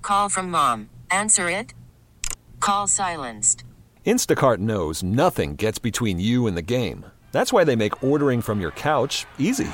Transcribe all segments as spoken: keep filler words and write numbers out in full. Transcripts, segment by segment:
Call from mom. Answer it. Call silenced. Instacart knows nothing gets between you and the game. That's why they make ordering from your couch easy.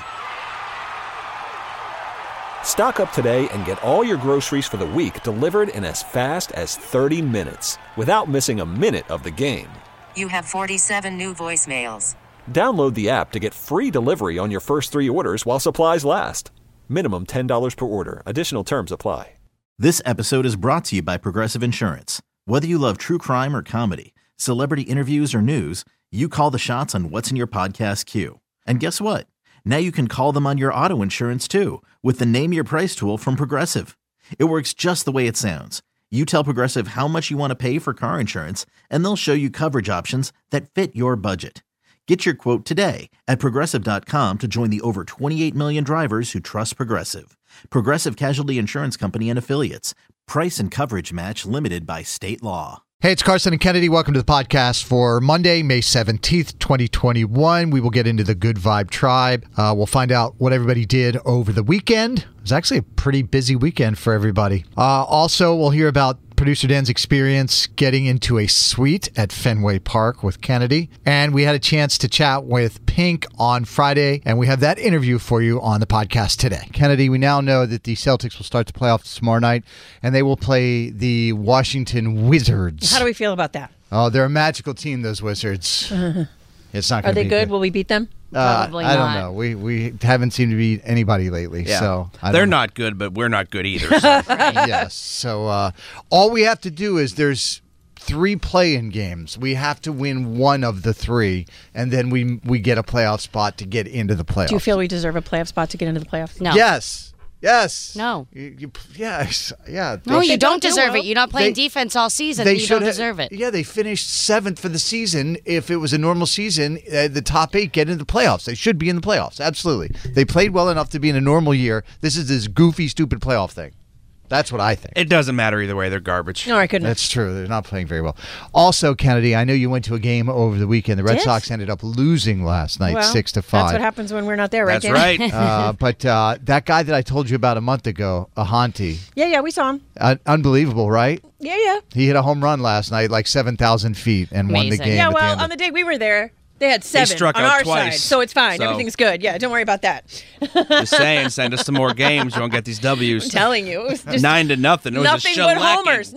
Stock up today and get all your groceries for the week delivered in as fast as thirty minutes without missing a minute of the game. You have forty-seven new voicemails. Download the app to get free delivery on your first three orders while supplies last. Minimum ten dollars per order. Additional terms apply. This episode is brought to you by Progressive Insurance. Whether you love true crime or comedy, celebrity interviews or news, you call the shots on what's in your podcast queue. And guess what? Now you can call them on your auto insurance too with the Name Your Price tool from Progressive. It works just the way it sounds. You tell Progressive how much you want to pay for car insurance, and they'll show you coverage options that fit your budget. Get your quote today at Progressive dot com to join the over twenty-eight million drivers who trust Progressive. Progressive Casualty Insurance Company and Affiliates. Price and coverage match limited by state law. Hey, it's Carson and Kennedy. Welcome to the podcast for Monday, May seventeenth, twenty twenty-one. We will get into the Good Vibe Tribe. Uh, we'll find out what everybody did over the weekend. It was actually a pretty busy weekend for everybody. Uh, also, we'll hear about Producer Dan's experience getting into a suite at Fenway Park with Kennedy. And we had a chance to chat with Pink on Friday, and we have that interview for you on the podcast today. Kennedy, we now know that the Celtics will start the playoffs tomorrow night, and they will play the Washington Wizards. How do we feel about that? Oh, they're a magical team, those Wizards. Uh-huh. It's not. Are they be good? good? Will we beat them? Uh, Probably I not. don't know. We we haven't seemed to beat anybody lately. Yeah. So I they're don't not good, but we're not good either. So. Yes. So uh, all we have to do is there's three play-in games. We have to win one of the three, and then we we get a playoff spot to get into the playoffs. Do you feel we deserve a playoff spot to get into the playoffs? No. Yes. Yes. No. You, you, yes. Yeah. No, They you sh- don't do deserve well. it. You're not playing They- defense all season. They You should don't ha- deserve it. Yeah, they finished seventh for the season. If it was a normal season, uh, the top eight get into the playoffs. They should be in the playoffs. Absolutely. They played well enough to be in a normal year. This is this goofy, stupid playoff thing. That's what I think. It doesn't matter either way. They're garbage. No, I couldn't. That's true. They're not playing very well. Also, Kennedy, I know you went to a game over the weekend. The Red Did? Sox ended up losing last night, well, six to five. That's what happens when we're not there, right? That's Dan? right. uh, but uh, that guy that I told you about a month ago, Ahanti, Yeah, yeah, we saw him. uh, unbelievable, right? Yeah, yeah. He hit a home run last night, like seven thousand feet, and won the Amazing. game. Yeah, at the well, end on of- the day we were there, they had seven struck on out our twice, side, so it's fine. so- Everything's good. Yeah, don't worry about that. Just saying, send us some more games. You won't get these W's. I'm telling you. It was just Nine to nothing. It was nothing a but shellacking. homers.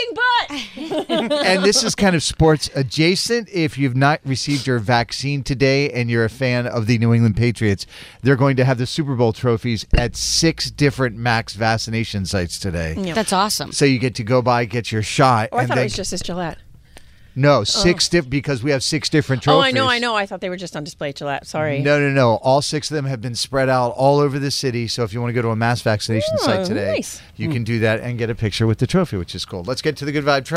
Nothing but. and this is kind of sports adjacent. If you've not received your vaccine today and you're a fan of the New England Patriots, they're going to have the Super Bowl trophies at six different max vaccination sites today. Yeah. That's awesome. So you get to go by, get your shot. Oh, I and thought then, it was just as Gillette. No, six diff- because we have six different trophies. Oh, I know, I know. I thought they were just on display at Gillette. Sorry. No, no, no. All six of them have been spread out all over the city. So if you want to go to a mass vaccination Oh, site today, nice. you can do that and get a picture with the trophy, which is cool. Let's get to the Good Vibe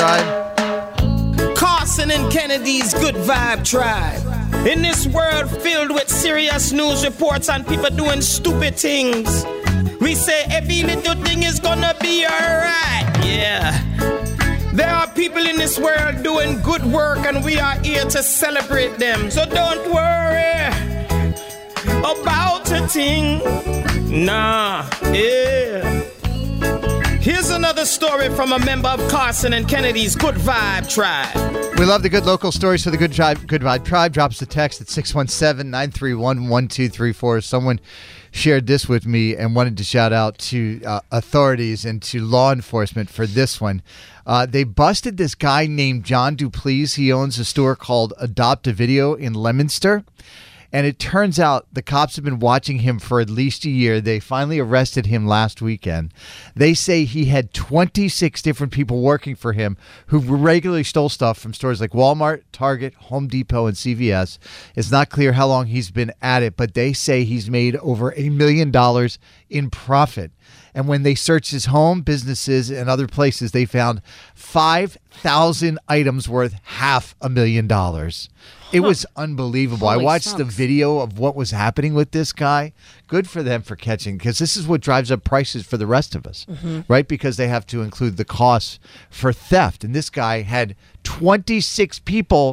Tribe. Carson and Kennedy's Good Vibe Tribe. In this world filled with serious news reports and people doing stupid things, we say every little thing is gonna be alright. Yeah. There are people in this world doing good work and we are here to celebrate them. So don't worry about a thing. Nah, yeah. Here's another story from a member of Carson and Kennedy's Good Vibe Tribe. We love the good local stories for the Good Vibe, Good Vibe Tribe. Drops the text at six one seven, nine three one, one two three four. Someone shared this with me and wanted to shout out to uh, authorities and to law enforcement for this one. Uh, they busted this guy named John Duplessis. He owns a store called Adopt a Video in Leominster. And it turns out the cops have been watching him for at least a year. They finally arrested him last weekend. They say he had twenty-six different people working for him who regularly stole stuff from stores like Walmart, Target, Home Depot, and C V S. It's not clear how long he's been at it, but they say he's made over a million dollars in profit. And when they searched his home, businesses, and other places, they found five thousand items worth half a million dollars. It was unbelievable. Holy I watched smokes. the video of what was happening with this guy. Good for them for catching, because this is what drives up prices for the rest of us, Mm-hmm. right? Because they have to include the costs for theft. And this guy had twenty-six people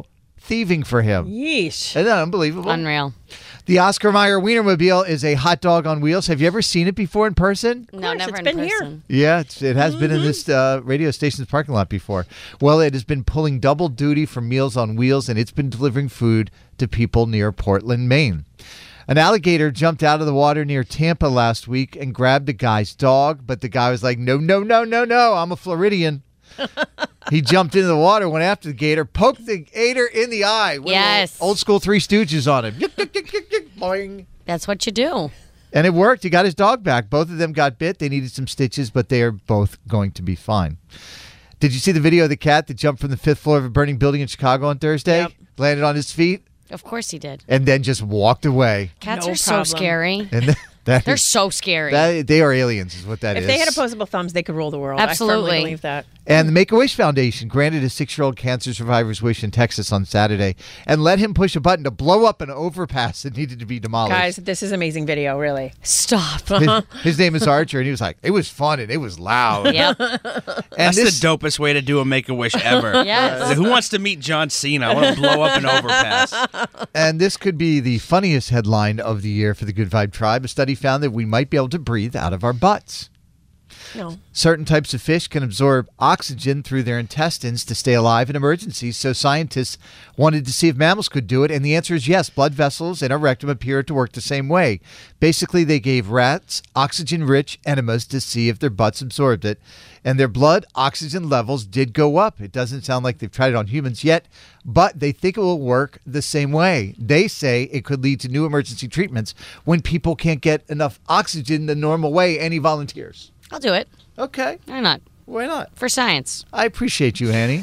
thieving for him. Yeesh. Isn't that unbelievable? Unreal. The Oscar Mayer Wienermobile is a hot dog on wheels. Have you ever seen it before in person? No, course, never it's in been here. person. Yeah, it's, it has been in this uh, radio station's parking lot before. Well, it has been pulling double duty for Meals on Wheels, and it's been delivering food to people near Portland, Maine. An alligator jumped out of the water near Tampa last week and grabbed a guy's dog, but the guy was like, no, no, no, no, no, I'm a Floridian. He jumped into the water, went after the gator, poked the gator in the eye. Went Yes. Old school Three Stooges on him. Yick, yick, yick, yick, yick, boing. That's what you do. And it worked. He got his dog back. Both of them got bit. They needed some stitches, but they are both going to be fine. Did you see the video of the cat that jumped from the fifth floor of a burning building in Chicago on Thursday? Yep. Landed on his feet Of course he did. and then just walked away. Cats No are so problem. scary. And that They're is- so scary. that, they are aliens is what that is. If they had opposable thumbs, they could rule the world. I Absolutely. firmly believe that. And the Make-A-Wish Foundation granted a six-year-old cancer survivor's wish in Texas on Saturday and let him push a button to blow up an overpass that needed to be demolished. Guys, this is amazing video, really. Stop. his, his name is Archer, and he was like, it was fun and it was loud. Yep. And That's this, the dopest way to do a Make-A-Wish ever. Yes. Who wants to meet John Cena? I want to blow up an overpass. and this could be the funniest headline of the year for the Good Vibe Tribe. A study found that we might be able to breathe out of our butts. No. Certain types of fish can absorb oxygen through their intestines to stay alive in emergencies, so scientists wanted to see if mammals could do it, and the answer is yes. Blood vessels in our rectum appear to work the same way. Basically, they gave rats oxygen-rich enemas to see if their butts absorbed it, and their blood oxygen levels did go up. It doesn't sound like they've tried it on humans yet, but they think it will work the same way. They say it could lead to new emergency treatments when people can't get enough oxygen the normal way. Any volunteers? I'll do it. Okay. Why not? Why not? For science. I appreciate you, Annie.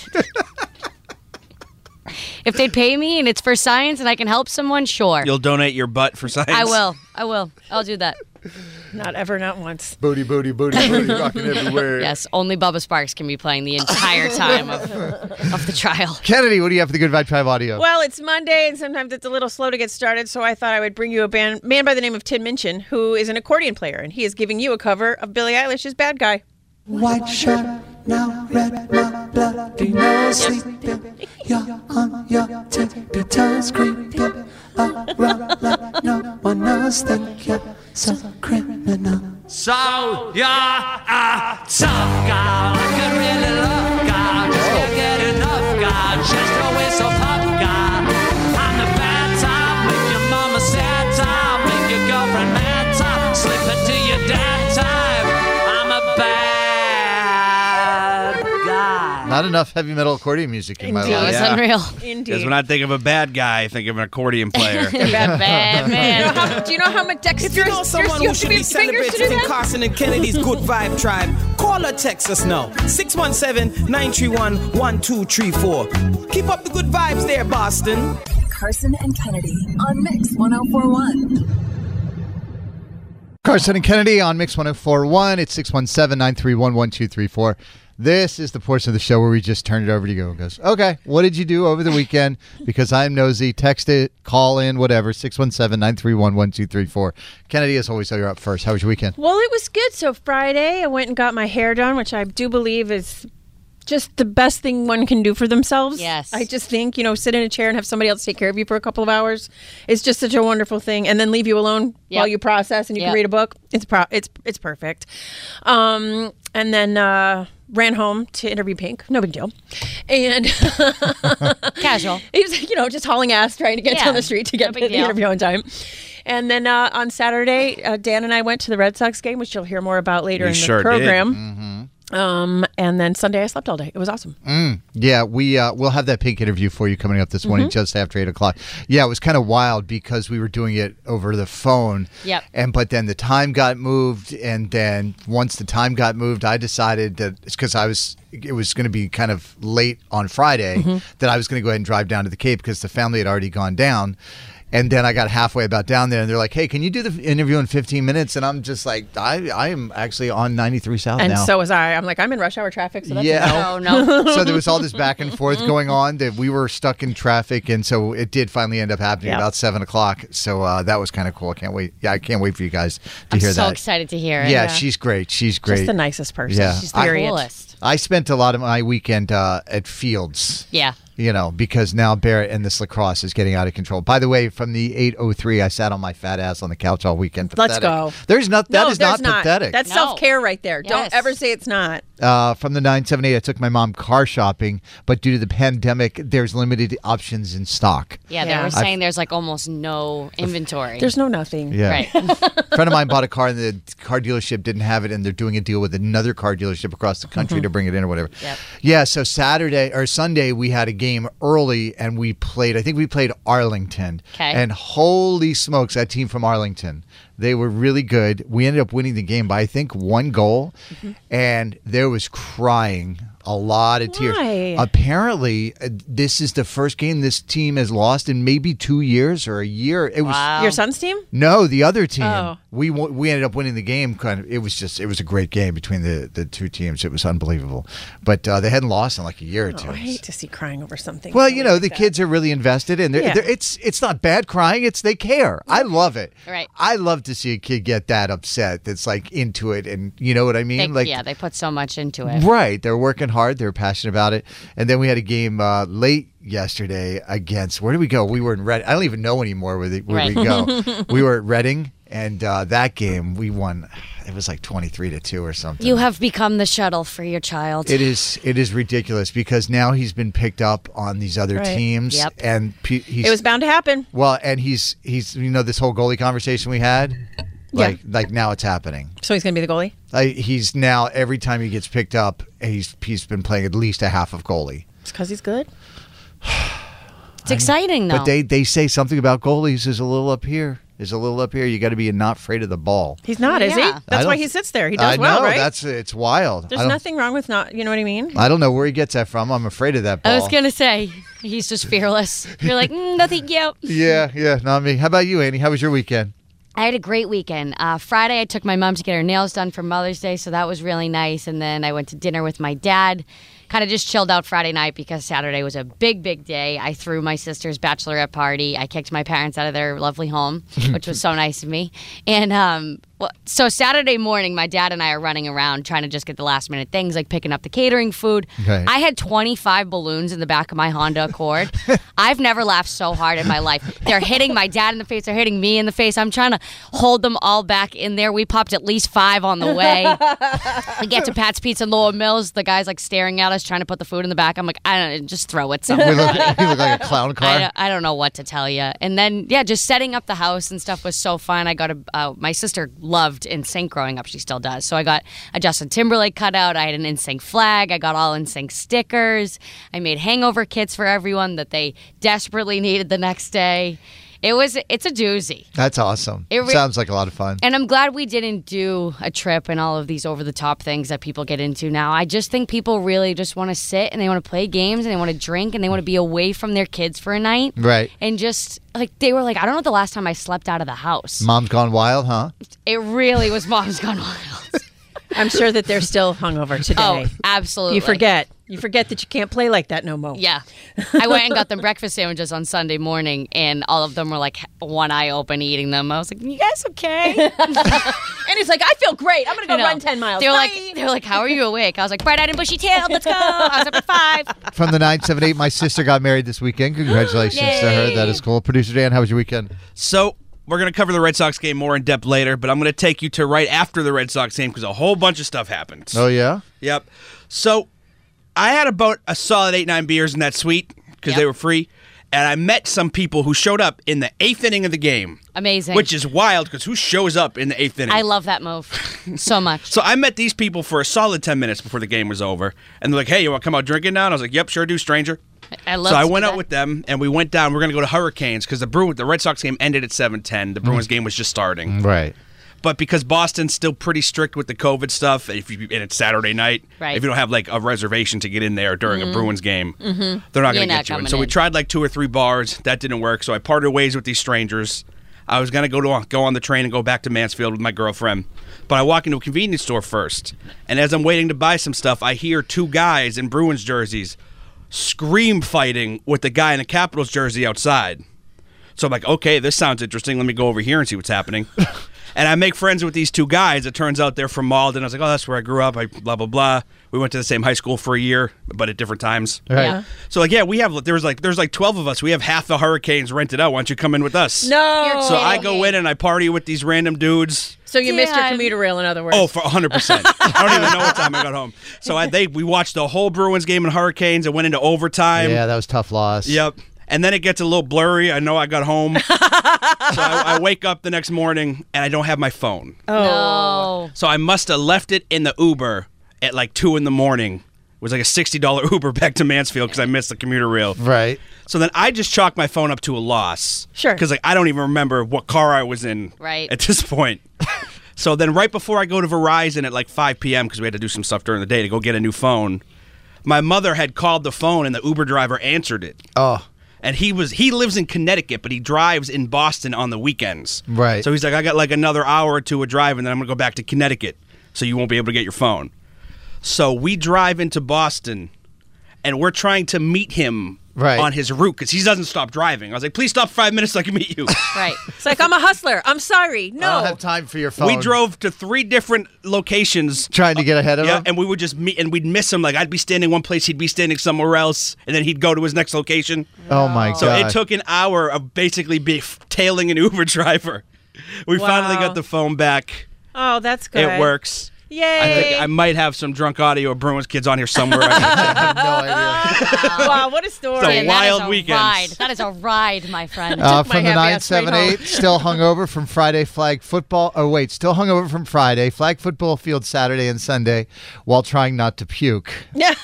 If they'd pay me and it's for science and I can help someone, sure. You'll donate your butt for science? I will. I will. I'll do that. Not ever, not once. Booty, booty, booty, booty, rocking everywhere. Yes, only Bubba Sparks can be playing the entire time of, of the trial. Kennedy, what do you have for the Good Vibe Tribe audio? Well, it's Monday, and sometimes it's a little slow to get started, so I thought I would bring you a band, man by the name of Tim Minchin, who is an accordion player, and he is giving you a cover of Billie Eilish's Bad Guy. White shirt, now red, my bloody nose sleeping. You're on your tippy toes creeping around like no one knows. Think you're so criminal. So you're a tough guy, like a really love guy. Just can't get enough guy, just always so tough guy. I'm the bad time, make your mama sad time, make your girlfriend mad time, slip it to your dad time. I'm a bad guy. Not enough heavy metal accordion music in my Indeed. life. It's Yeah. unreal. Indeed. Because when I think of a bad guy, I think of an accordion player. Bad, bad Do you know man. how, do you know how much dexterous If you know someone you who have to should be be fingers to do celebrating that? Carson and Kennedy's Good Vibe Tribe, call or text us now. six one seven, nine three one, one two three four. Keep up the good vibes there, Boston. Carson and Kennedy on Mix one oh four one. Carson and Kennedy on Mix one oh four point one. It's six one seven, nine three one, one two three four. This is the portion of the show where we just turn it over to you and goes, okay, what did you do over the weekend? Because I'm nosy. Text it, call in, whatever, six one seven, nine three one, one two three four. Kennedy, as always, you're up first. How was your weekend? Well, it was good. So Friday, I went and got my hair done, which I do believe is just the best thing one can do for themselves. Yes. I just think, you know, sit in a chair and have somebody else take care of you for a couple of hours. It's just such a wonderful thing. And then leave you alone Yep. while you process and you Yep. can read a book. It's pro- it's it's perfect. Um, and then uh, ran home to interview Pink. No big deal. And Casual. he was, you know, just hauling ass trying to get Yeah. down the street to No get big the deal. interview on time. And then uh, on Saturday, uh, Dan and I went to the Red Sox game, which you'll hear more about later We in sure the did. program. Um, and then Sunday, I slept all day. It was awesome. Yeah, we, uh, we'll have that Pink interview for you coming up this morning just after eight o'clock. Yeah, it was kind of wild because we were doing it over the phone. Yep. And but then the time got moved, and then once the time got moved, I decided that it's because I was it was going to be kind of late on Friday that I was going to go ahead and drive down to the Cape because the family had already gone down. And then I got halfway about down there, and they're like, hey, can you do the interview in fifteen minutes? And I'm just like, I, I am actually on ninety-three South And now. so was I. I'm like, I'm in rush hour traffic, so that's Yeah. Oh, no. So there was all this back and forth going on that we were stuck in traffic, and so it did finally end up happening Yeah. about seven o'clock. So uh, that was kind of cool. I can't wait. Yeah, I can't wait for you guys to I'm hear so that. excited to hear it. Yeah, she's great. She's great. just the nicest person. Yeah. She's I- period. Coolest. I spent a lot of my weekend uh, at Fields. Yeah. You know, because now Barrett and this lacrosse is getting out of control. By the way, from the eight oh three, I sat on my fat ass on the couch all weekend. Pathetic. Let's go. There's not. That no, is not, not pathetic. That's No. self-care right there. Yes. Don't ever say it's not. Uh, from the nine seven eight, I took my mom car shopping, but due to the pandemic, there's limited options in stock. Yeah, they Yeah. were I've- saying there's like almost no inventory. There's no nothing. Yeah. Right. A friend of mine bought a car and the car dealership didn't have it, and they're doing a deal with another car dealership across the country to bring it in or whatever. Yep. Yeah, so Saturday or Sunday we had a game early and we played, I think we played Arlington. 'Kay. And holy smokes, that team from Arlington. They were really good. We ended up winning the game by I think one goal, and there was crying. A lot of tears. Why? Apparently, uh, this is the first game this team has lost in maybe two years or a year. It was Wow. Your son's team? no, the other team. Oh. We w- we ended up winning the game. Kind of. It was just. It was a great game between the, the two teams. It was unbelievable. But uh, they hadn't lost in like a year or two. Oh, I hate to see crying over something. Well, silly you know, like the that. kids are really invested, and they're, Yeah. they're, it's it's not bad crying. It's they care. I love it. Right. I love to see a kid get that upset. That's like into it, and you know what I mean. They- like yeah, they put so much into it. Right. They're working hard. They're passionate about it. And then we had a game uh, late yesterday against, where did we go? We were in Reading. I don't even know anymore where, the, where we go. We were at Reading, and uh, that game we won. It was like twenty-three to two or something. You have become the shuttle for your child. It is it is ridiculous because now he's been picked up on these other Right. teams. Yep. And pe- he's, It was bound to happen. well, and he's he's you know this whole goalie conversation we had. Yeah. Like like now it's happening. So he's going to be the goalie? Like he's now every time he gets picked up, he's he's been playing at least a half of goalie. It's because he's good. It's exciting, though. But they, they say something about goalies is a little up here. Is a little up here. You got to be not afraid of the ball. He's not, is he? Yeah. I That's why don't- he sits there. He does I well, know, right? That's it's wild. There's I don't, nothing wrong with not, you know what I mean? I don't know where he gets that from. I'm afraid of that ball. I was going to say, he's just fearless. You're like, mm, no, thank you. Yeah, yeah, not me. How about you, Annie? How was your weekend? I had a great weekend. Uh, Friday, I took my mom to get her nails done for Mother's Day, so that was really nice. And then I went to dinner with my dad. Kind of just chilled out Friday night because Saturday was a big, big day. I threw my sister's bachelorette party. I kicked my parents out of their lovely home, which was so nice of me. And um, well, so Saturday morning, my dad and I are running around trying to just get the last minute things, like picking up the catering food. Okay. I had twenty-five balloons in the back of my Honda Accord. I've never laughed so hard in my life. They're hitting my dad in the face. They're hitting me in the face. I'm trying to hold them all back in there. We popped at least five on the way. We get to Pat's Pizza in Lower Mills. The guy's like staring at us, trying to put the food in the back. I'm like, I don't know, just throw it somewhere. We look, you look like a clown car. I don't, I don't know what to tell you. And then, yeah, just setting up the house and stuff was so fun. I got a, uh, my sister loved N Sync growing up. She still does. So I got a Justin Timberlake cutout. I had an N Sync flag. I got all N Sync stickers. I made hangover kits for everyone that they desperately needed the next day. It was, it's a doozy. That's awesome. It re- Sounds like a lot of fun. And I'm glad we didn't do a trip and all of these over-the-top things that people get into now. I just think people really just want to sit and they want to play games and they want to drink and they want to be away from their kids for a night. Right. And just, like, they were like, I don't know the last time I slept out of the house. Mom's gone wild, huh? It really was Mom's Gone Wild. I'm sure that they're still hungover today. Oh, absolutely. You forget. You forget that you can't play like that no more. Yeah. I went and got them breakfast sandwiches on Sunday morning, and all of them were like one eye open eating them. I was like, you guys okay? And he's like, I feel great. I'm going to I go know. run ten miles. They were Bye. like, they were like, how are you awake? I was like, bright-eyed and bushy-tailed. Let's go. I was up at five. From the nine seven eight, my sister got married this weekend. Congratulations to her. Yay. That is cool. Producer Dan, how was your weekend? So we're going to cover the Red Sox game more in depth later, but I'm going to take you to right after the Red Sox game because a whole bunch of stuff happened. Oh, yeah? Yep. So I had about a solid eight, nine beers in that suite because Yep. they were free, and I met some people who showed up in the eighth inning of the game. Amazing. Which is wild because who shows up in the eighth inning? I love that move so much. So I met these people for a solid ten minutes before the game was over, and they're like, "Hey, you want to come out drinking now?" And I was like, "Yep, sure do, stranger." I love so I to went do out that. with them, and we went down. We're going to go to Hurricanes because the Bruins, the Red Sox game ended at seven ten. The Bruins game was just starting. Right. But because Boston's still pretty strict with the COVID stuff, if you, and it's Saturday night, Right. if you don't have like a reservation to get in there during a Bruins game, Mhm. they're not You're going to not get you in. coming So we in. tried like two or three bars. That didn't work. So I parted ways with these strangers. I was going to go to go on the train and go back to Mansfield with my girlfriend. But I walk into a convenience store first. And as I'm waiting to buy some stuff, I hear two guys in Bruins jerseys scream fighting with the guy in a Capitals jersey outside. So I'm like, okay, this sounds interesting. Let me go over here and see what's happening. And I make friends with these two guys. It turns out they're from Malden. I was like, oh, that's where I grew up. I blah, blah, blah. We went to the same high school for a year, but at different times. Right. Yeah. So, like, yeah, we have, there was like, there's like twelve of us. We have half the Hurricanes rented out. Why don't you come in with us? No. So I go in and I party with these random dudes. So you missed your Dad. commuter rail, in other words. Oh, for one hundred percent. I don't even know what time I got home. So I, they we watched the whole Bruins game in Hurricanes. It went into overtime. Yeah, that was a tough loss. Yep. And then it gets a little blurry. I know I got home. so I, I wake up the next morning and I don't have my phone. Oh. So I must have left it in the Uber at like two in the morning. It was like a sixty dollars Uber back to Mansfield because I missed the commuter rail. Right. So then I just chalk my phone up to a loss. Sure. Because like I don't even remember what car I was in Right. at this point. So then right before I go to Verizon at like five p.m. because we had to do some stuff during the day to go get a new phone, my mother had called the phone and the Uber driver answered it. Oh. And he was he lives in Connecticut, but he drives in Boston on the weekends. Right. So he's like, I got like another hour or two of drive, and then I'm going to go back to Connecticut, so you won't be able to get your phone. So we drive into Boston, and we're trying to meet him Right. on his route because he doesn't stop driving. I was like, please stop for five minutes so I can meet you. Right. It's like, I'm a hustler. I'm sorry. No. I don't have time for your phone. We drove to three different locations. Trying to get ahead of Yeah, him? and we would just meet, and we'd miss him. Like, I'd be standing one place, he'd be standing somewhere else, and then he'd go to his next location. Oh, my So God. it took an hour of basically be f- tailing an Uber driver. We Wow. finally got the phone back. Oh, that's good. It works. Yay. I think I might have some drunk audio of Bruins kids on here somewhere. I have no idea. Wow, what a story. It's a Dan, wild that is a weekend. ride. That is a ride, my friend. Uh, Took my from the happy nine ass straight seven eight, home. still hungover from Friday flag football. Oh, wait, still hungover from Friday. Flag football field Saturday and Sunday while trying not to puke. Yeah.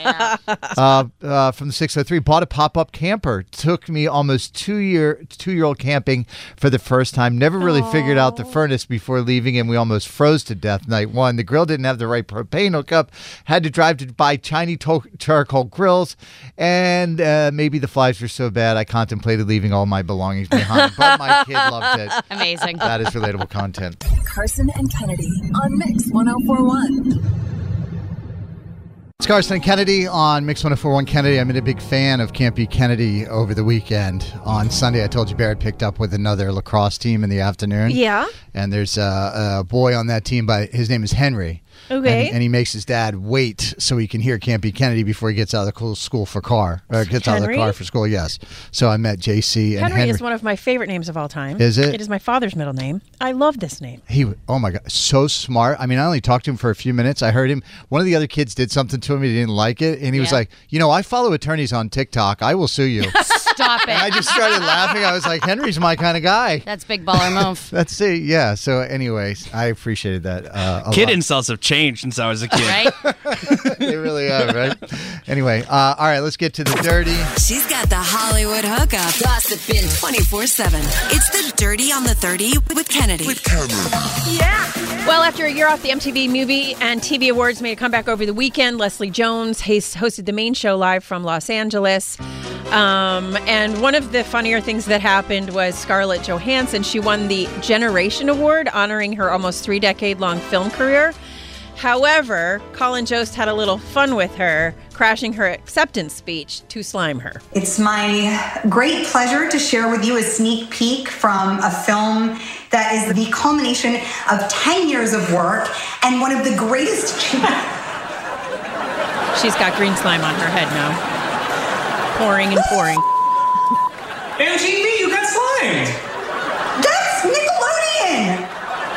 Uh, uh, from the six oh three, bought a pop-up camper. Took me almost two year two-year-old camping for the first time. Never really figured out the furnace before leaving, and we almost froze to death night one. The grill didn't have the right propane hookup. Had to drive to buy tiny to- charcoal grills, and uh, maybe the flies were so bad I contemplated leaving all my belongings behind. But my kid loved it. Amazing. That is relatable content. Carson and Kennedy on Mix one oh four one. It's Carson and Kennedy on Mix one oh four one Kennedy. I'm a big fan of Campy Kennedy over the weekend. On Sunday, I told you Barrett picked up with another lacrosse team in the afternoon. Yeah. And there's a, a boy on that team, by his name is Henry. Okay. And, and he makes his dad wait so he can hear Campy Kennedy before he gets out of the school for car. Or gets out of the Henry? car for school, yes. So I met J C and Henry, Henry. is one of my favorite names of all time. Is it? It is my father's middle name. I love this name. He, oh my God, so smart. I mean, I only talked to him for a few minutes. I heard him. One of the other kids did something to him. He didn't like it. And he was Yeah. like, you know, I follow attorneys on TikTok. I will sue you. Stop it. And I just started laughing. I was like, Henry's my kind of guy. That's big baller move. That's it. Yeah. So anyways, I appreciated that. Uh, a Kid lot. insults have changed since I was a kid. Right? They really have, right? Anyway, uh, all right, let's get to the dirty. She's got the Hollywood hookup. Gossiping twenty-four seven. It's the Dirty on the thirty with Kennedy. With Kennedy. Yeah. Well, after a year off, the M T V Movie and T V Awards made a comeback over the weekend. Leslie Jones has- hosted the main show live from Los Angeles. Um, and one of the funnier things that happened was Scarlett Johansson. She won the Generation Award, honoring her almost three-decade-long film career. However, Colin Jost had a little fun with her, crashing her acceptance speech to slime her. It's my great pleasure to share with you a sneak peek from a film that is the culmination of ten years of work and one of the greatest... She's got green slime on her head now. Pouring and pouring. M T V, you got slimed! That's Nickelodeon!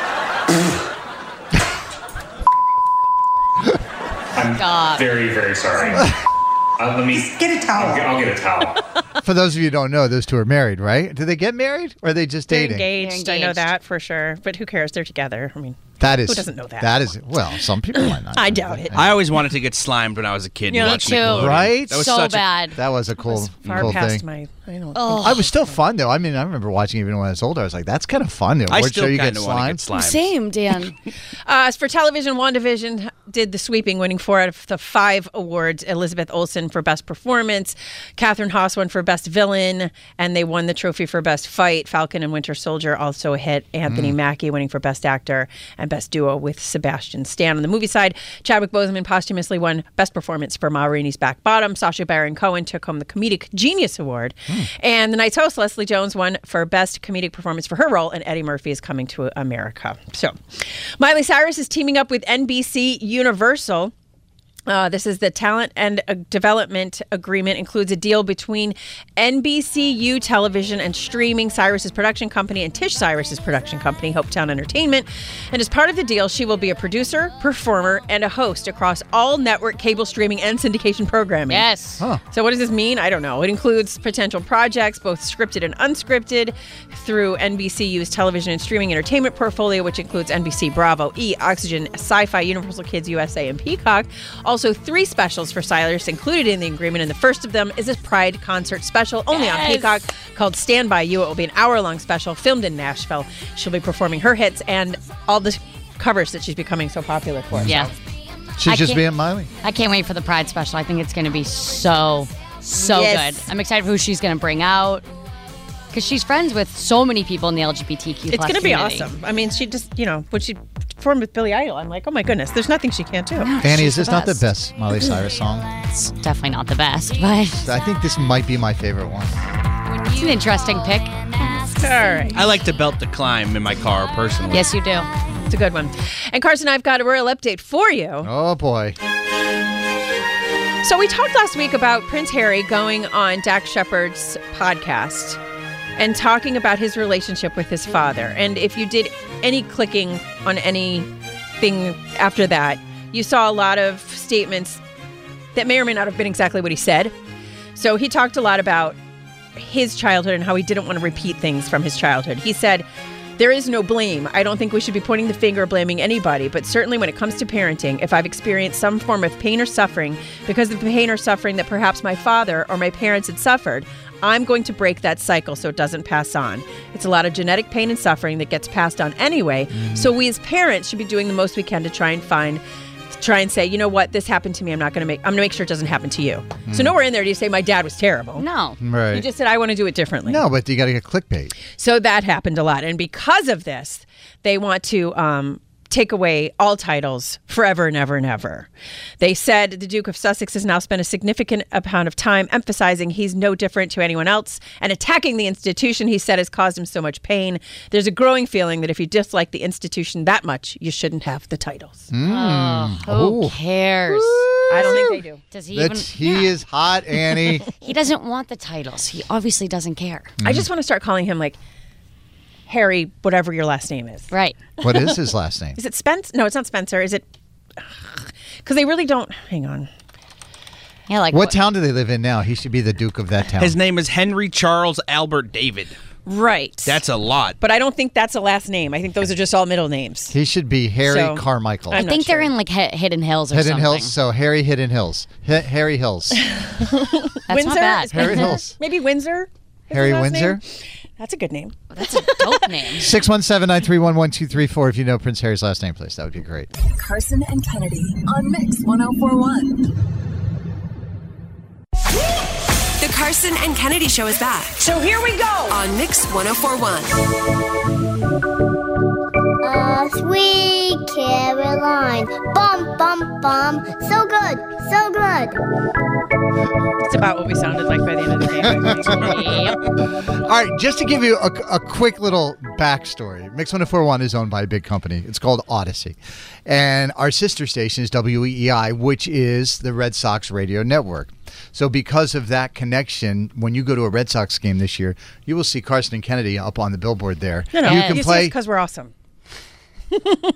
I'm God. very, very sorry. Uh, let me get a towel. I'll get, I'll get a towel. For those of you who don't know, those two are married, right? Did they get married or are they just They're dating? engaged. They're I know engaged. that for sure. But who cares? They're together. I mean, That is who doesn't know that? That is well, some people might not. I doubt it. I always wanted to get slimed when I was a kid. Yeah, and me watch too. Nickelodeon. Right? That was So such a- bad. That was a cool, Far cool past thing. my. I don't. Oh. I was still fun though. I mean, I remember watching even when I was older. I was like, "That's kind of fun." The I award still show you kind get of want to get slimed. slimed. Same, Dan. Uh, as for television, WandaVision did the sweeping, winning four out of the five awards. Elizabeth Olsen for Best Performance, Catherine Haas won for Best Villain, and they won the trophy for Best Fight. Falcon and Winter Soldier also hit. Anthony Mm. Mackie winning for Best Actor and Best Duo with Sebastian Stan. On the movie side, Chadwick Boseman posthumously won Best Performance for Ma Rainey's Back Bottom. Sacha Baron Cohen took home the Comedic Genius Award. Mm. And the night's host, Leslie Jones, won for Best Comedic Performance for her role in Eddie Murphy is Coming to America. So, Miley Cyrus is teaming up with N B C Universal. Uh, this is the talent and uh, development agreement includes a deal between N B C U Television and Streaming, Cyrus's production company, and Tish Cyrus's production company, Hopetown Entertainment. And as part of the deal, she will be a producer, performer, and a host across all network cable streaming and syndication programming. Yes. Huh. So what does this mean? I don't know. It includes potential projects, both scripted and unscripted, through N B C U's television and streaming entertainment portfolio, which includes N B C, Bravo, E, Oxygen, Sci-Fi, Universal Kids U S A, and Peacock. Also, three specials for Cyrus included in the agreement, and the first of them is a Pride concert special only yes. on Peacock called Stand By You. It will be an hour-long special filmed in Nashville. She'll be performing her hits and all the covers that she's becoming so popular for. Yeah. So. She's I just being Miley. I can't wait for the Pride special. I think it's going to be so, so yes. good. I'm excited for who she's going to bring out. Because she's friends with so many people in the L G B T Q plus It's going to be community. awesome. I mean, she just, you know, when she performed with Billy Idol, I'm like, oh my goodness, there's nothing she can't do. Annie, is this not the best Miley Cyrus song? It's definitely not the best, but I think this might be my favorite one. It's an interesting pick. All right. I like to belt the climb in my car personally. Yes, you do. It's a good one. And Carson, I've got a royal update for you. Oh, boy. So we talked last week about Prince Harry going on Dax Shepard's podcast and talking about his relationship with his father. And if you did any clicking on anything after that, you saw a lot of statements that may or may not have been exactly what he said. So he talked a lot about his childhood and how he didn't want to repeat things from his childhood. He said, there is no blame. I don't think we should be pointing the finger or blaming anybody, but certainly when it comes to parenting, if I've experienced some form of pain or suffering because of the pain or suffering that perhaps my father or my parents had suffered, I'm going to break that cycle so it doesn't pass on. It's a lot of genetic pain and suffering that gets passed on anyway. Mm. So we as parents should be doing the most we can to try and find, try and say, you know what, this happened to me. I'm not going to make, I'm going to make sure it doesn't happen to you. Mm. So nowhere in there do you say my dad was terrible. No. Right. You just said, I want to do it differently. No, but you got to get clickbait. So that happened a lot. And because of this, they want to um, take away all titles forever and ever and ever. They said the Duke of Sussex has now spent a significant amount of time emphasizing he's no different to anyone else and attacking the institution he said has caused him so much pain. There's a growing feeling that if you dislike the institution that much, you shouldn't have the titles. Mm. Oh, who cares? I don't think they do. Does he That's, even? He yeah. is hot, Annie. He doesn't want the titles. He obviously doesn't care. Mm. I just want to start calling him like Harry, whatever your last name is. Right. What is his last name? Is it Spence? No, it's not Spencer. Is it? Because they really don't. Hang on. Yeah, like what, what town do they live in now? He should be the Duke of that town. His name is Henry Charles Albert David. Right. That's a lot. But I don't think that's a last name. I think those are just all middle names. He should be Harry So, Carmichael. I think sure. they're in like H- Hidden Hills or Hidden something. Hills. So Harry Hidden Hills. H- Harry Hills. That's Windsor? not bad. Is Harry Windsor? Hills. Maybe Windsor? is Harry his last Windsor. name? That's a good name. That's a dope name. six one seven, nine three one, one two three four if you know Prince Harry's last name, please. That would be great. Carson and Kennedy on Mix one oh four one. The Carson and Kennedy Show is back. So here we go. On Mix one oh four one. Uh, sweet Caroline. Bum, bum, bum. So good. So good. It's about what we sounded like by the end of the day. I think. All right, just to give you a, a quick little backstory, Mix one oh four one is owned by a big company. It's called Odyssey. And our sister station is W E E I, which is the Red Sox radio network. So because of that connection, when you go to a Red Sox game this year, you will see Carson and Kennedy up on the billboard there. No, no, you yes. can you play because we're awesome. Why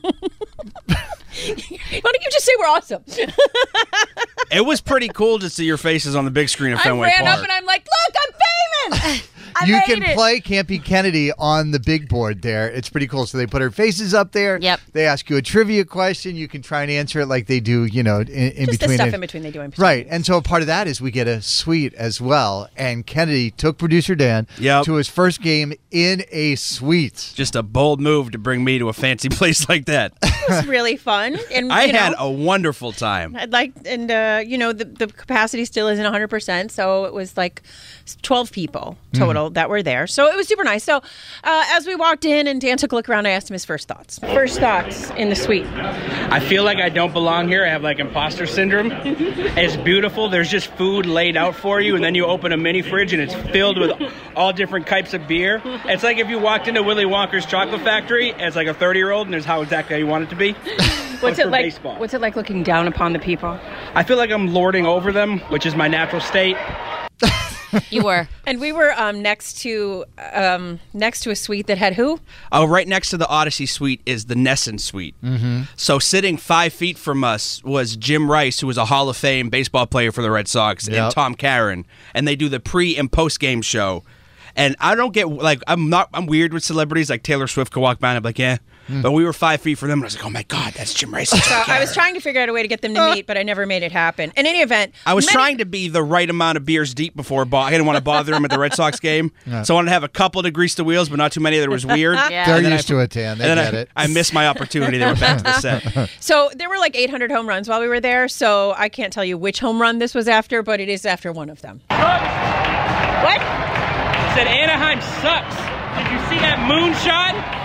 don't you just say we're awesome? It was pretty cool to see your faces on the big screen of I Fenway ran Park. up and I'm like, look, I'm famous. I you made can it. play Campy Kennedy on the big board there. It's pretty cool. So they put her faces up there. Yep. They ask you a trivia question. You can try and answer it like they do, you know, in, in Just between. the stuff it. in between they do in between. Right. And so a part of that is we get a suite as well. And Kennedy took producer Dan Yep. to his first game in a suite. Just a bold move to bring me to a fancy place like that. It was really fun. And I you know, had a wonderful time. I'd like, and uh, you know, the, the capacity still isn't one hundred percent. So it was like twelve people total. people that were there. So it was super nice. So uh, as we walked in and Dan took a look around, I asked him his first thoughts. First thoughts in the suite. I feel like I don't belong here. I have like imposter syndrome. It's beautiful. There's just food laid out for you, and then you open a mini fridge and it's filled with all different types of beer. It's like if you walked into Willy Wonka's chocolate factory as like a thirty-year-old, and there's how exactly you want it to be. What's it like? Baseball. What's it like looking down upon the people? I feel like I'm lording over them, which is my natural state. You were. And we were um, next to um, next to a suite that had who? Oh, right next to the Odyssey suite is the Nesson suite. Mm-hmm. So sitting five feet from us was Jim Rice, who was a Hall of Fame baseball player for the Red Sox, Yep. and Tom Caron. And they do the pre and post game show. And I don't get, like, I'm not, I'm weird with celebrities. Like Taylor Swift could walk by and I'm like, yeah. Mm. But we were five feet from them, and I was like, oh my God, that's Jim Rice. So I was trying to figure out a way to get them to meet, but I never made it happen. In any event, I was many- trying to be the right amount of beers deep before bo- I didn't want to bother them at the Red Sox game. Yeah. So I wanted to have a couple to grease the wheels, but not too many that was weird. Yeah. They're And then used I, to it, Dan. They and then get I, it. I missed my opportunity. They went back to the set. So there were like eight hundred home runs while we were there, so I can't tell you which home run this was after, but it is after one of them. What? I said Anaheim sucks. Did you see that moonshot?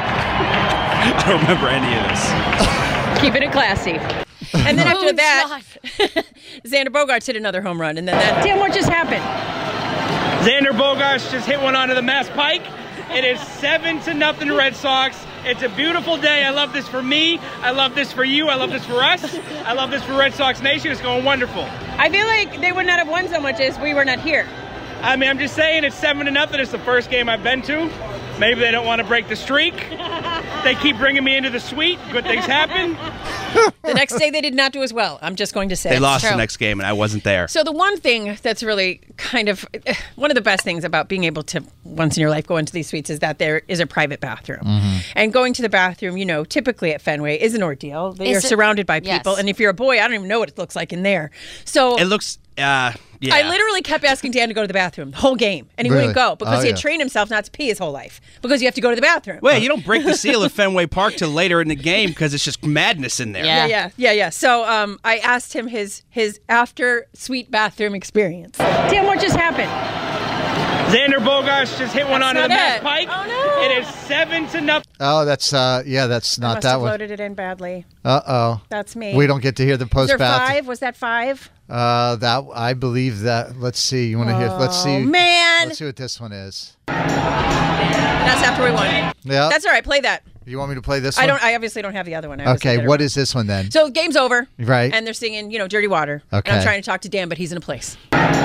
I don't remember any of this. Keeping it classy. And then after that, Xander Bogaerts hit another home run, and then that. Damn, what just happened? Xander Bogaerts just hit one onto the Mass Pike. It is seven to nothing Red Sox. It's a beautiful day. I love this for me. I love this for you. I love this for us. I love this for Red Sox Nation. It's going wonderful. I feel like they would not have won so much as we were not here. I mean, I'm just saying it's seven to nothing. It's the first game I've been to. Maybe they don't want to break the streak. They keep bringing me into the suite. Good things happen. The next day they did not do as well. I'm just going to say. They lost the next game, and I wasn't there. So the one thing that's really kind of one of the best things about being able to once in your life go into these suites is that there is a private bathroom. Mm-hmm. And going to the bathroom, you know, typically at Fenway is an ordeal. You're Is it- surrounded by people, Yes. and if you're a boy, I don't even know what it looks like in there. So It looks, uh, yeah. I literally kept asking Dan to go to the bathroom the whole game, and he Really? wouldn't go because Oh, he had yeah. trained himself not to pee his whole life because you have to go to the bathroom. Well, you don't break the seal of Fenway Park till later in the game because it's just madness in there. Yeah, yeah, yeah, yeah. So um, I asked him his his after suite bathroom experience. Dan, what just happened? Xander Bogaerts just hit one That's onto the not Mass it. Pike. Oh, no. It is seven to nothing. Oh, that's uh, yeah, that's I not must that have one. loaded it in badly. Uh oh. That's me. We don't get to hear the Was post there bath. five? Was that five? Uh, that I believe that. Let's see. You want to hear? Let's see. Oh, man. Let's see what this one is. That's after we won. Yeah. That's all right. Play that. You want me to play this I one? don't. I obviously don't have the other one. I obviously Okay. did it What wrong. is this one then? So game's over. Right. And they're singing, you know, Dirty Water. Okay. And I'm trying to talk to Dan, but he's in a place.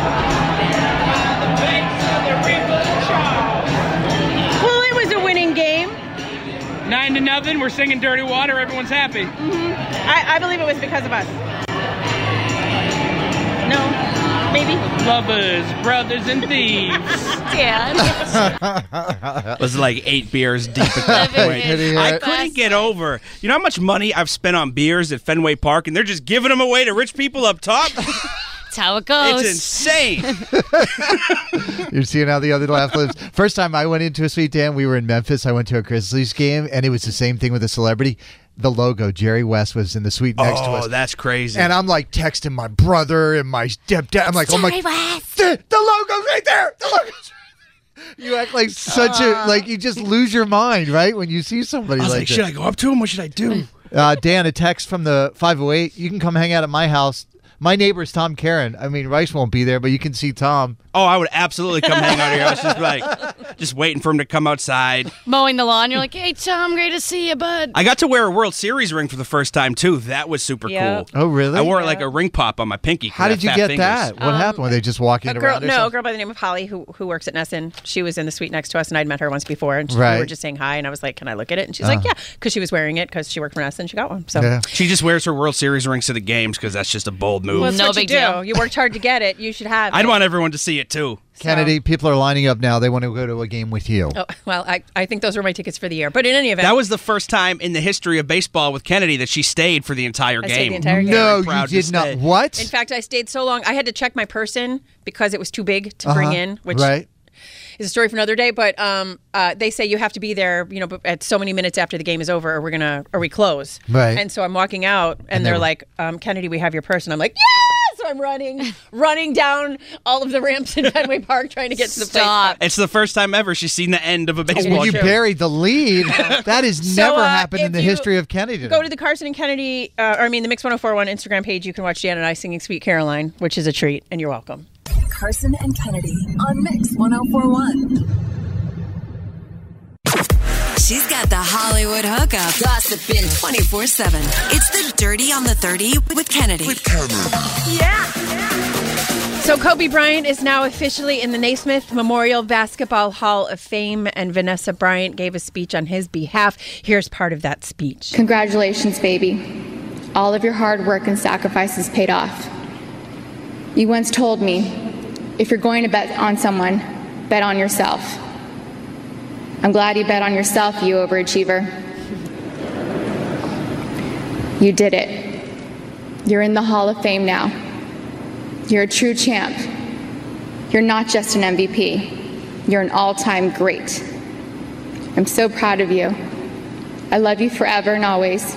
Well, it was a winning game. Nine to nothing. We're singing Dirty Water. Everyone's happy. I, I believe it was because of us. No, maybe. Lovers, brothers, and thieves. Dan. was like eight beers deep at that point. Could you hear I it? couldn't get over. You know how much money I've spent on beers at Fenway Park, and they're just giving them away to rich people up top? That's how it goes. It's insane. You're seeing how the other laugh lives. First time I went into a suite, Dan, we were in Memphis. I went to a Grizzlies game, and it was the same thing with a celebrity. The logo, Jerry West, was in the suite next to us. Oh, that's crazy. And I'm like texting my brother and my stepdad. I'm like, oh my, Jerry West. the, the logo's right there. The logo's right there. You act like such a, like you just lose your mind, right? When you see somebody I was like, like, that. should I go up to him? What should I do? Uh, Dan, a text from the five oh eight. You can come hang out at my house. My neighbor's Tom Caron. I mean, Rice won't be there, but you can see Tom. Oh, I would absolutely come hang out here. I was just like, just waiting for him to come outside. Mowing the lawn. You're like, hey, Tom, great to see you, bud. I got to wear a World Series ring for the first time, too. That was super Yeah. cool. Oh, really? I wore it like a ring pop on my pinky. 'cause How I did you have get fat fingers. that? What happened? Were they just walking A girl, around? or no, a something? girl by the name of Holly who who works at Nesson. She was in the suite next to us, and I'd met her once before, and she, Right. we were just saying hi, and I was like, "Can I look at it?" And she's like, "Yeah," because she was wearing it because she worked for Nesson. She got one. So Yeah. She just wears her World Series rings to the games because that's just a bold move. well, that's No what big you do. deal. You worked hard to get it. You should have. I'd it. want everyone to see it, too. Kennedy, people are lining up now. They want to go to a game with you. Oh, well, I, I think those were my tickets for the year. But in any event, That was the first time in the history of baseball with Kennedy that she stayed for the entire I game. stayed the entire game. No, Very you proud to did not. stay. What? in fact, I stayed so long I had to check my person because it was too big to bring Uh-huh. in, which right. is a story for another day. But um, uh, they say you have to be there, you know, b- at so many minutes after the game is over, or we're gonna, or we close. Right. And so I'm walking out, and, And they they're were- like, um, "Kennedy, we have your purse." And I'm like, "Yes!" So I'm running, running down all of the ramps in Fenway Park trying to get to the Stop. place. It's the first time ever she's seen the end of a baseball Well, you game. buried the lead. That has So, never uh, happened in if the you history of Kennedy. Go to the Carson and Kennedy, uh, or I mean the Mix one oh four one Instagram page. You can watch Jan and I singing Sweet Caroline, which is a treat, and you're welcome. Carson and Kennedy on Mix one oh four one. She's got the Hollywood hookup, gossiping twenty-four seven. It's the Dirty on the thirty with Kennedy. With Kennedy. Yeah. So Kobe Bryant is now officially in the Naismith Memorial Basketball Hall of Fame, and Vanessa Bryant gave a speech on his behalf. Here's part of that speech. Congratulations, baby. All of your hard work and sacrifices paid off. You once told me, if you're going to bet on someone, bet on yourself. I'm glad you bet on yourself, you overachiever. You did it. You're in the Hall of Fame now. You're a true champ. You're not just an M V P. You're an all-time great. I'm so proud of you. I love you forever and always.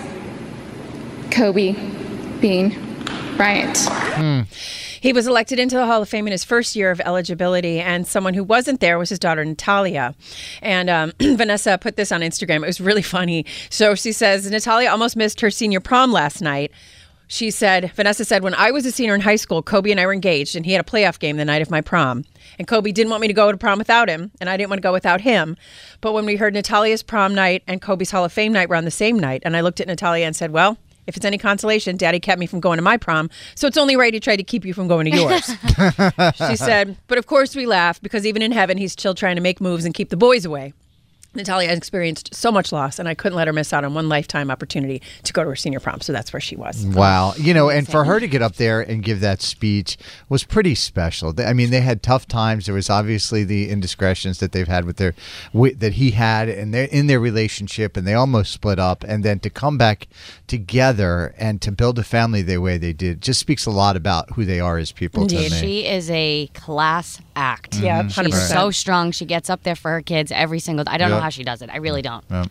Kobe Bean Bryant. Hmm. He was elected into the Hall of Fame in his first year of eligibility, and someone who wasn't there was his daughter, Natalia. And um, Vanessa put this on Instagram. It was really funny. So she says, Natalia almost missed her senior prom last night. She said, Vanessa said, when I was a senior in high school, Kobe and I were engaged, and he had a playoff game the night of my prom. And Kobe didn't want me to go to prom without him, and I didn't want to go without him. But when we heard Natalia's prom night and Kobe's Hall of Fame night were on the same night, and I looked at Natalia and said, well, if it's any consolation, Daddy kept me from going to my prom, so it's only right he tried to keep you from going to yours. She said, but of course we laugh, because even in heaven, he's still trying to make moves and keep the boys away. Natalia has experienced so much loss, and I couldn't let her miss out on one lifetime opportunity to go to her senior prom. So that's where she was. Wow. You know, and for her to get up there and give that speech was pretty special. I mean, they had tough times. There was obviously the indiscretions that they've had with their, with, that he had and they're in their relationship, and they almost split up. And then to come back together and to build a family the way they did just speaks a lot about who they are as people. Indeed. doesn't it? She is a class act. Yeah, Mhm. She's one hundred percent. so strong. She gets up there for her kids every single I don't Yep. know how she does it. I really don't. Yep.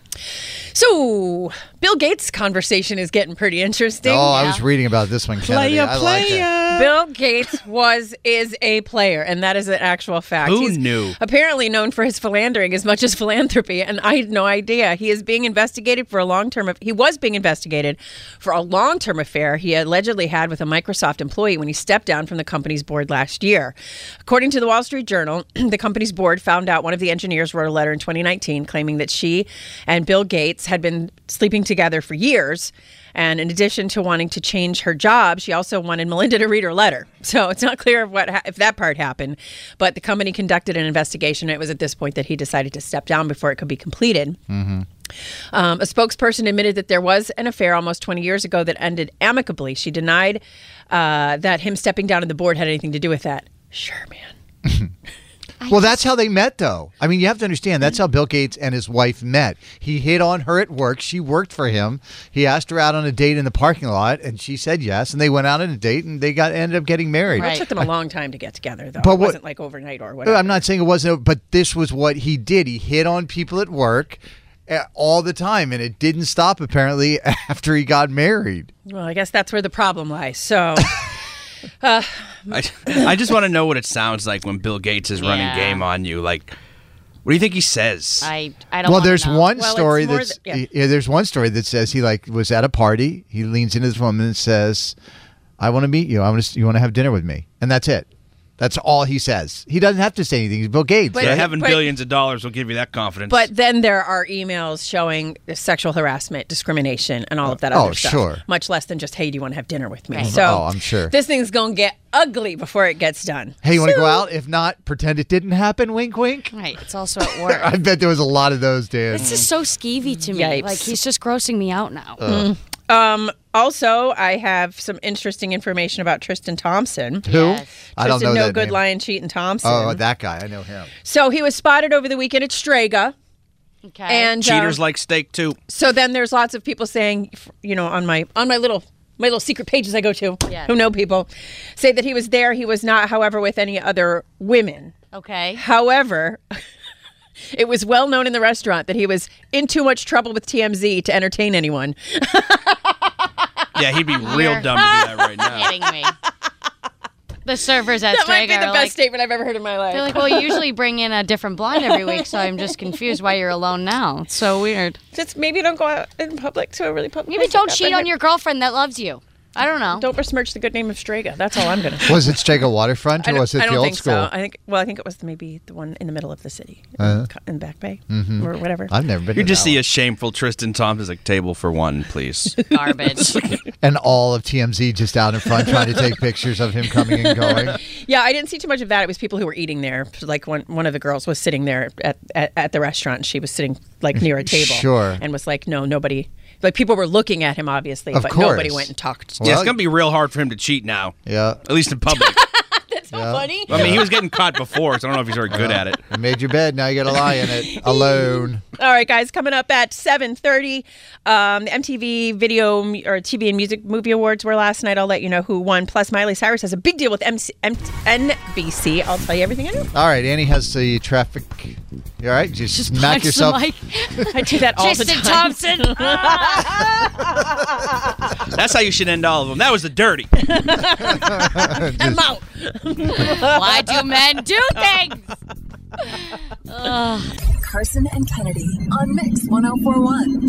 So Bill Gates' conversation is getting pretty interesting. Oh, I was reading about this one, Kennedy. I like it. Bill Gates was is a player, and that is an actual fact. Who He's knew? apparently known for his philandering as much as philanthropy, and I had no idea. He is being investigated for a long-term. He was being investigated for a long-term affair he allegedly had with a Microsoft employee when he stepped down from the company's board last year. According to the Wall Street Journal, the company's board found out one of the engineers wrote a letter in twenty nineteen claiming that she and Bill Gates had been sleeping together for years. And in addition to wanting to change her job, she also wanted Melinda to read her letter. So it's not clear if, what, if that part happened. But the company conducted an investigation. It was at this point that he decided to step down before it could be completed. Mm-hmm. Um, a spokesperson admitted that there was an affair almost twenty years ago that ended amicably. She denied uh, that him stepping down on the board had anything to do with that. Sure, man. Well, that's how they met, though. I mean, you have to understand, that's how Bill Gates and his wife met. He hit on her at work. She worked for him. He asked her out on a date in the parking lot, and she said yes. And they went out on a date, and they got ended up getting married. It took them a long time to get together, though. But it what- wasn't like overnight or whatever. I'm not saying it wasn't, but this was what he did. He hit on people at work uh, all the time, and it didn't stop, apparently, after he got married. Well, I guess that's where the problem lies. So... Uh, I, I just want to know what it sounds like when Bill Gates is running Yeah. game on you. Like, what do you think he says? I I don't Well, wanna there's know. one Well, it's story more that's th- yeah. yeah, there's one story that says he like was at a party. He leans into this woman and says, "I want to meet you. I want to. You want to have dinner with me?" And that's it. That's all he says. He doesn't have to say anything. He's Bill Gates. But- yeah, right? having but- billions of dollars will give you that confidence. But then there are emails showing sexual harassment, discrimination, and all of that Oh, other stuff. sure. Much less than just, hey, do you want to have dinner with me? Right. So Oh, I'm sure. this thing's going to get ugly before it gets done. Hey, you want to So- go out? If not, pretend it didn't happen. Wink, wink. Right. It's also at work. I bet there was a lot of those, Dan. This is so skeevy to me. Yipes. Like he's just grossing me out now. Uh. Um, also, I have some interesting information about Tristan Thompson. Who? Yes. I don't Tristan know No that Good name. Lying Cheating Thompson. Oh, that guy. I know him. So he was spotted over the weekend at Strega. Okay. And Cheaters um, like steak too. So then there's lots of people saying, you know, on my on my little my little secret pages I go to, Yeah. who know people, say that he was there. He was not, however, with any other women. okay. However, it was well known in the restaurant that he was in too much trouble with T M Z to entertain anyone. Yeah, he'd be real You're dumb to do that right now. Kidding me. The servers at That might be Strega the are best like, statement I've ever heard in my life. they're like, well, you usually bring in a different blonde every week, so I'm just confused why you're alone now. It's so weird. Just maybe don't go out in public to a really public. Maybe don't cheat on your girlfriend that loves you. I don't know. Don't besmirch the good name of Strega. That's all I'm going to say. Was it Strega Waterfront I or don't- was it I don't the old think school? So. I think. Well, I think it was maybe the one in the middle of the city, Uh, in Back Bay, Mhm. or whatever. I've never been You to just that see a shameful Tristan Thompson's like table for one, please. Garbage. And all of T M Z just out in front trying to take pictures of him coming and going. Yeah, I didn't see too much of that. It was people who were eating there. Like one one of the girls was sitting there at, at, at the restaurant, and she was sitting like near a table. Sure. And was like, no, nobody. Like people were looking at him, obviously, Of but course. nobody went and talked. yeah, it's gonna be real hard for him to cheat now. Yeah. At least in public. That's so funny. I mean, he was getting caught before, so I don't know if he's very good Yeah. at it. You made your bed, now you got to lie in it alone. All right, guys, coming up at seven thirty, um, the M T V Video M- or T V and Music Movie Awards were last night. I'll let you know who won. Plus, Miley Cyrus has a big deal with M C- M- N B C. I'll tell you everything I know. All right, Annie has the traffic. You all right? Just, Just smack punch yourself. the mic. I do that all Tristan the time. Thompson. That's how you should end all of them. That was the dirty. I'm out. Why do men do things? Ugh. Carson and Kennedy on Mix one oh four one.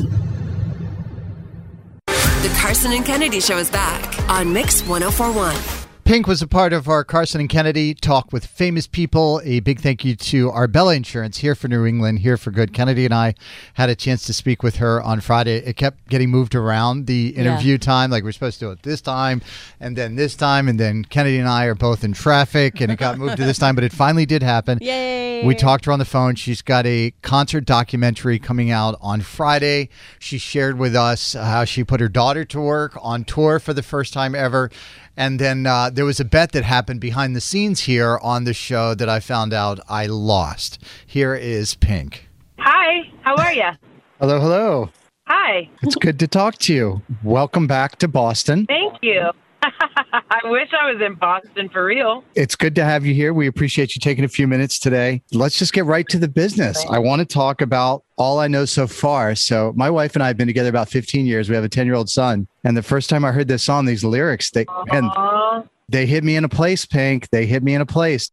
The Carson and Kennedy Show is back on Mix one oh four one. Pink was a part of our Carson and Kennedy Talk with Famous People. A big thank you to Arbella Insurance here for New England, here for good. Kennedy and I had a chance to speak with her on Friday. It kept getting moved around, the interview Yeah. time. Like we're supposed to do it this time and then this time. And then Kennedy and I are both in traffic and it got moved to this time. But it finally did happen. Yay. We talked to her on the phone. She's got a concert documentary coming out on Friday. She shared with us how she put her daughter to work on tour for the first time ever. And then uh, there was a bet that happened behind the scenes here on the show that I found out I lost. Here is Pink. Hi, how are you? Hello, hello. Hi. It's good to talk to you. Welcome back to Boston. Thank you. I wish I was in Boston for real. It's good to have you here. We appreciate you taking a few minutes today. Let's just get right to the business. I want to talk about All I Know So Far. So my wife and I have been together about fifteen years. We have a ten-year-old son. And the first time I heard this song, these lyrics, they and they hit me in a place, Pink. They hit me in a place.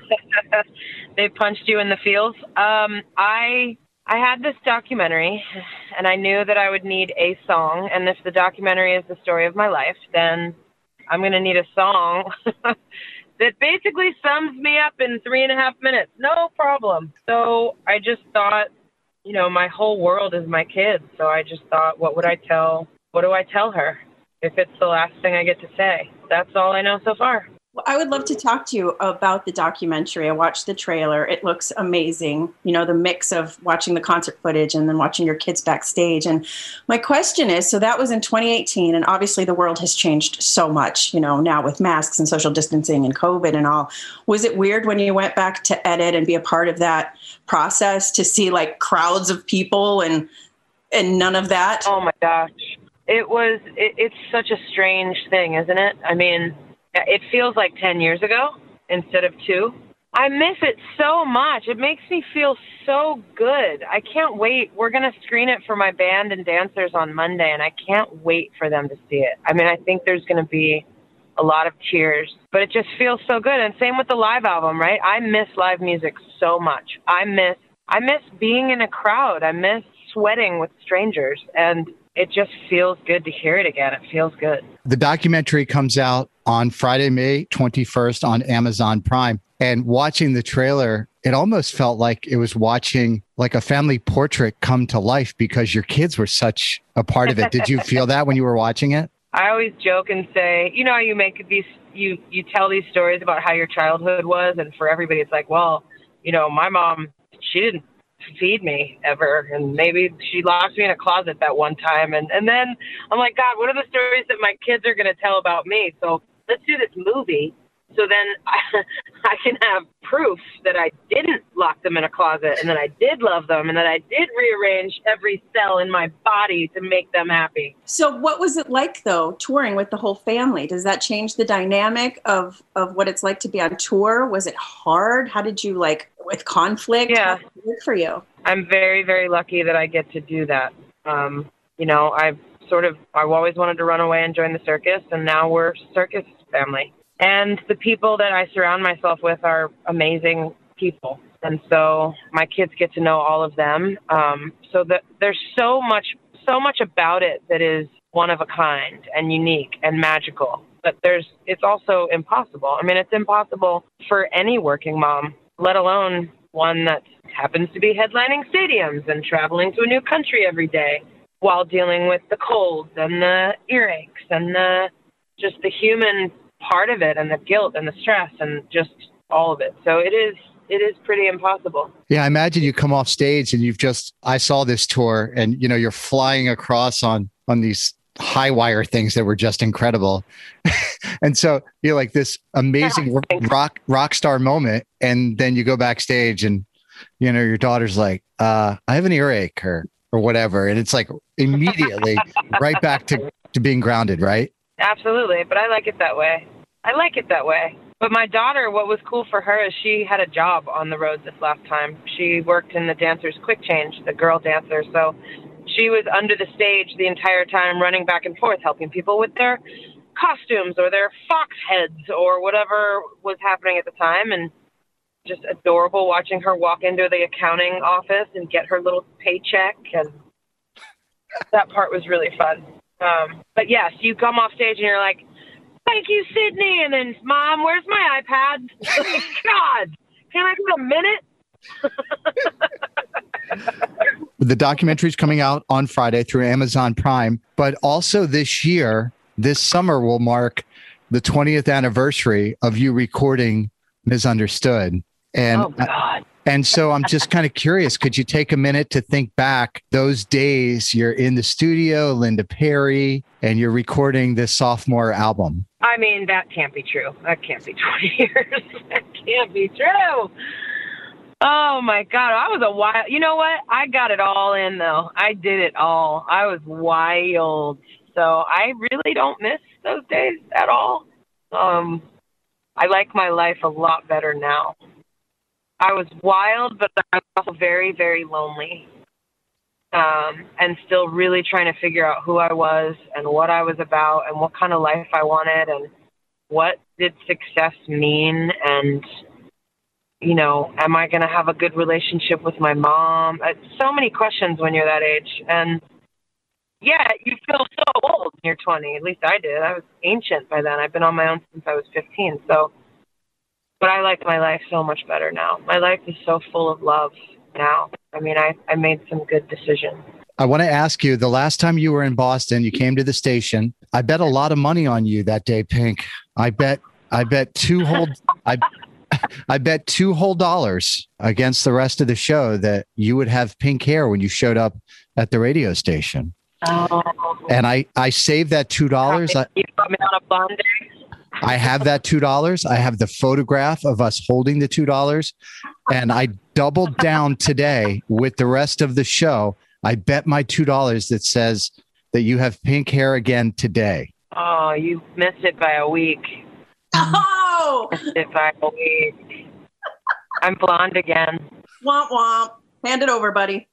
They punched you in the feels. Um, I I had this documentary, and I knew that I would need a song. And if the documentary is the story of my life, then I'm going to need a song that basically sums me up in three and a half minutes. No problem. So I just thought, you know, my whole world is my kids. So I just thought, what would I tell? What do I tell her if it's the last thing I get to say? That's all I know so far. Well, I would love to talk to you about the documentary. I watched the trailer. It looks amazing. You know, the mix of watching the concert footage and then watching your kids backstage. And my question is, so that was in twenty eighteen, and obviously the world has changed so much, you know, now with masks and social distancing and COVID and all. Was it weird when you went back to edit and be a part of that process to see like crowds of people and and none of that? Oh my gosh. It was, it, it's such a strange thing, isn't it? I mean, it feels like ten years ago instead of two. I miss it so much. It makes me feel so good. I can't wait. We're going to screen it for my band and dancers on Monday, and I can't wait for them to see it. I mean, I think there's going to be a lot of tears, but it just feels so good. And same with the live album, right? I miss live music so much. I miss, I miss being in a crowd. I miss sweating with strangers, and it just feels good to hear it again. It feels good. The documentary comes out on Friday, May twenty-first on Amazon Prime. And watching the trailer, it almost felt like it was watching like a family portrait come to life because your kids were such a part of it. Did you feel that when you were watching it? I always joke and say, you know how you make these, you, you tell these stories about how your childhood was, and for everybody it's like, well, you know, my mom, she didn't feed me ever, and maybe she locked me in a closet that one time, and, and then I'm like, God, what are the stories that my kids are going to tell about me? So let's do this movie so then I, I can have proof that I didn't lock them in a closet and that I did love them and that I did rearrange every cell in my body to make them happy. So what was it like, though, touring with the whole family? Does that change the dynamic of, of what it's like to be on tour? Was it hard? How did you, like, with conflict? Yeah. How did it work for you? I'm very, very lucky that I get to do that. Um, you know, I've sort of, I've always wanted to run away and join the circus, and now we're circus family. And the people that I surround myself with are amazing people. And so my kids get to know all of them. Um, so that there's so much, so much about it that is one of a kind and unique and magical. But there's, it's also impossible. I mean, it's impossible for any working mom, let alone one that happens to be headlining stadiums and traveling to a new country every day while dealing with the colds and the earaches and the just the human part of it and the guilt and the stress and just all of it. So it is. It is pretty impossible. Yeah, I imagine you come off stage and you've just, I saw this tour and, you know, you're flying across on, on these high wire things that were just incredible. And so you're like this amazing rock, rock star moment. And then you go backstage and, you know, your daughter's like, uh, I have an earache or, or whatever. And it's like immediately right back to, to being grounded, right? Absolutely. But I like it that way. I like it that way. But my daughter, what was cool for her is she had a job on the road this last time. She worked in the Dancers Quick Change, the girl dancer. So she was under the stage the entire time, running back and forth, helping people with their costumes or their fox heads or whatever was happening at the time. And just adorable watching her walk into the accounting office and get her little paycheck. And that part was really fun. Um, but yes, you come off stage and you're like, thank you, Sydney. And then, Mom, where's my iPad? God, can I get a minute? The documentary's coming out on Friday through Amazon Prime, but also this year, this summer will mark the twentieth anniversary of you recording Misunderstood. And, oh, God. And so I'm just kind of curious, could you take a minute to think back those days you're in the studio, Linda Perry, and you're recording this sophomore album? I mean, that can't be true. That can't be twenty years. That can't be true. Oh, my God. I was a wild. You know what? I got it all in, though. I did it all. I was wild. So I really don't miss those days at all. Um, I like my life a lot better now. I was wild, but I was also very, very lonely. Um, and still really trying to figure out who I was and what I was about and what kind of life I wanted and what did success mean and, you know, am I going to have a good relationship with my mom? Uh, so many questions when you're that age. And, yeah, you feel so old when you're twenty. At least I did. I was ancient by then. I've been on my own since I was fifteen. So, but I like my life so much better now. My life is so full of love now. I mean, I, I made some good decisions. I want to ask you, the last time you were in Boston, you came to the station. I bet a lot of money on you that day, Pink. I bet, I bet two whole, I, I bet two whole dollars against the rest of the show that you would have pink hair when you showed up at the radio station. Oh. And I, I saved that two dollars. You put me on a blonde day. I have that two dollars. I have the photograph of us holding the two dollars. And I doubled down today with the rest of the show. I bet my two dollars that says that you have pink hair again today. Oh, you missed it by a week. Oh! Missed it by a week. I'm blonde again. Womp womp. Hand it over, buddy.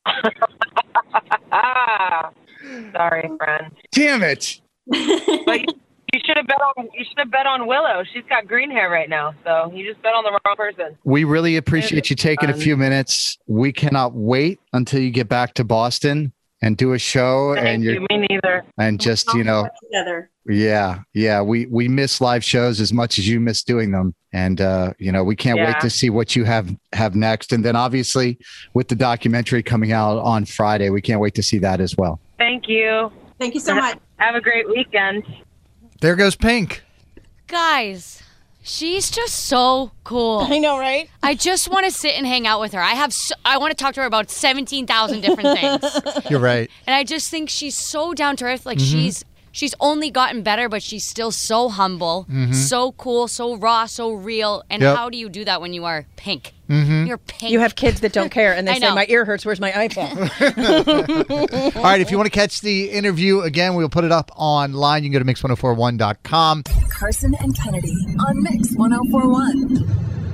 ah, sorry, friend. Damn it. But you, you should have bet on you should have bet on Willow. She's got green hair right now, so you just bet on the wrong person. We really appreciate you taking a few minutes. We cannot wait until you get back to Boston and do a show. Thank and you're you, me neither. And just, you know, together. Yeah, yeah. We we miss live shows as much as you miss doing them. And uh, you know, we can't Yeah. wait to see what you have have next. And then obviously with the documentary coming out on Friday, we can't wait to see that as well. Thank you. Thank you so much. Have a great weekend. There goes Pink. Guys, she's just so cool. I know, right? I just want to sit and hang out with her. I have, so, I want to talk to her about seventeen thousand different things. You're right. And I just think she's so down to earth. Like Mhm. she's she's only gotten better, but she's still so humble, Mhm. so cool, so raw, so real. And Yep. how do you do that when you are Pink? Mhm. You're Pink. You have kids that don't care, and they I say, know. my ear hurts, where's my iPad? All right, if you want to catch the interview again, we'll put it up online. You can go to mix ten forty-one dot com. Carson and Kennedy on Mix ten forty-one.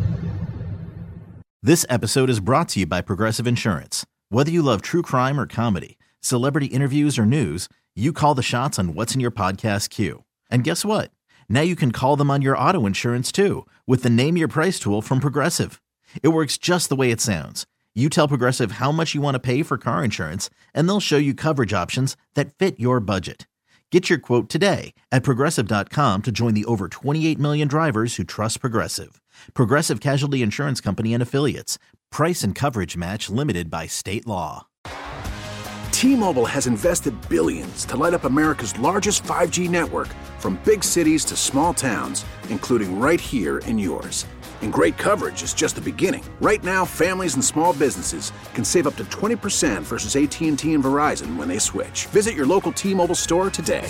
This episode is brought to you by Progressive Insurance. Whether you love true crime or comedy, celebrity interviews or news, you call the shots on what's in your podcast queue. And guess what? Now you can call them on your auto insurance too with the Name Your Price tool from Progressive. It works just the way it sounds. You tell Progressive how much you want to pay for car insurance, and they'll show you coverage options that fit your budget. Get your quote today at Progressive dot com to join the over twenty-eight million drivers who trust Progressive. Progressive Casualty Insurance Company and Affiliates. Price and coverage match limited by state law. T-Mobile has invested billions to light up America's largest five G network, from big cities to small towns, including right here in yours. And great coverage is just the beginning. Right now, families and small businesses can save up to twenty percent versus A T and T and Verizon when they switch. Visit your local T-Mobile store today.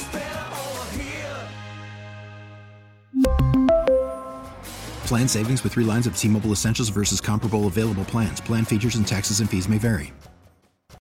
Plan savings with three lines of T-Mobile Essentials versus comparable available plans. Plan features and taxes and fees may vary.